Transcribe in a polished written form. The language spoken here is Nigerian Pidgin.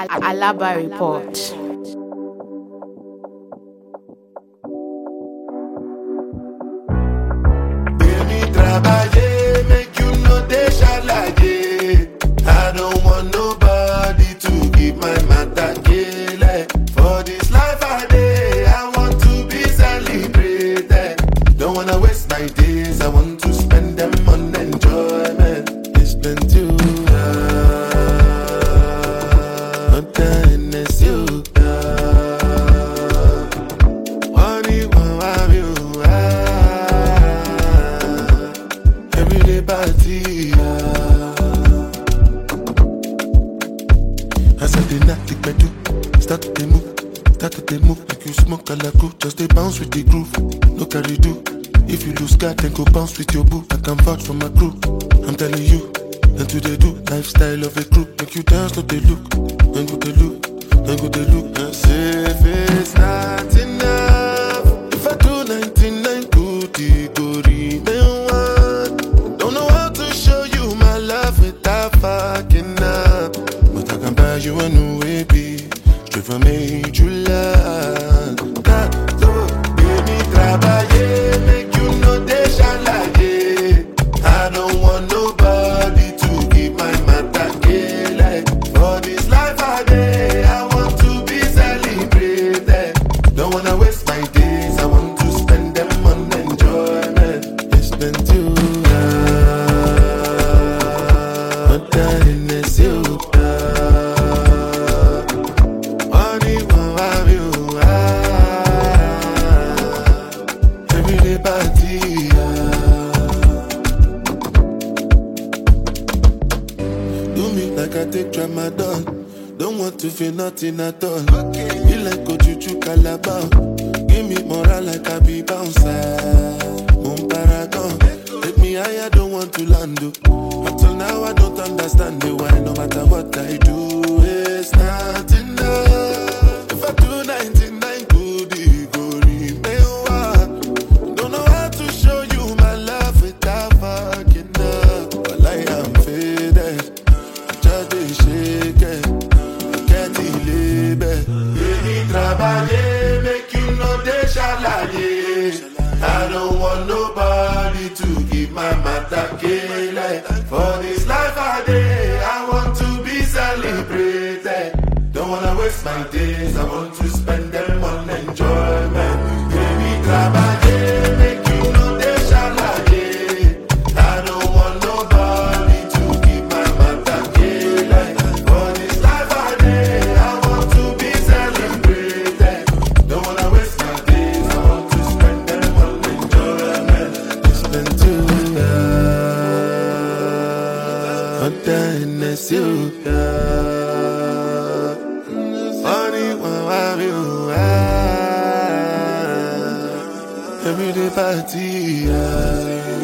Alaba Report. Trabalhei, make you no deixa laje. I don't want nobody to give my matter kele. For this life I dey, I want to be celebrated. Don't wanna waste my days, I want to spend them on enjoyment. It's been too not done as you party. As I did not think I do. Start to move, like you smoke a la cool. Just they bounce with the groove. No carry do. If you lose God, then go bounce with your boo. I can vouch for my crew. I'm telling you, and do they do lifestyle of a crew. Make you dance, no they look, then go they look, then go they look. And say if it's not enough, if I do 99 good, it go remain one. Don't know how to show you my love without fucking up, but I can buy you a new baby, straight from major land. Baby, trabalhei, make you no deixa laje. I don't want nobody to give my matter kele. For this life I dey, I want to be celebrated. Don't wanna waste my days, I want to spend them on enjoyment. It's been too not dying as you everyday party. Do me like I take Ramadan. Don't want to feel nothing at all. Be like Ojuju Calabar. Give me moral like I be bouncer. Paragon. Take me higher, don't want to land. Until now I don't understand the why. No matter what I do, it's not enough. If I do 99 good, it go remain one. Don't know how to show you my love without fucking up. But I am faded, I just dey shake it. I can't believe it. Baby, trabalhei, make you no deixa laje. I don't want nobody to give my matter kele. For this life I dey, I want to be celebrated. Don't wanna waste my days, I want to spend them on enjoyment. Baby, trabalhei, make you no deixa laje. I don't want nobody to give my matter kele. For this life I dey, I want to be celebrated. Don't wanna waste my days, I want to spend them on enjoyment. It's been too not dying as you funny when I'm you everyday party.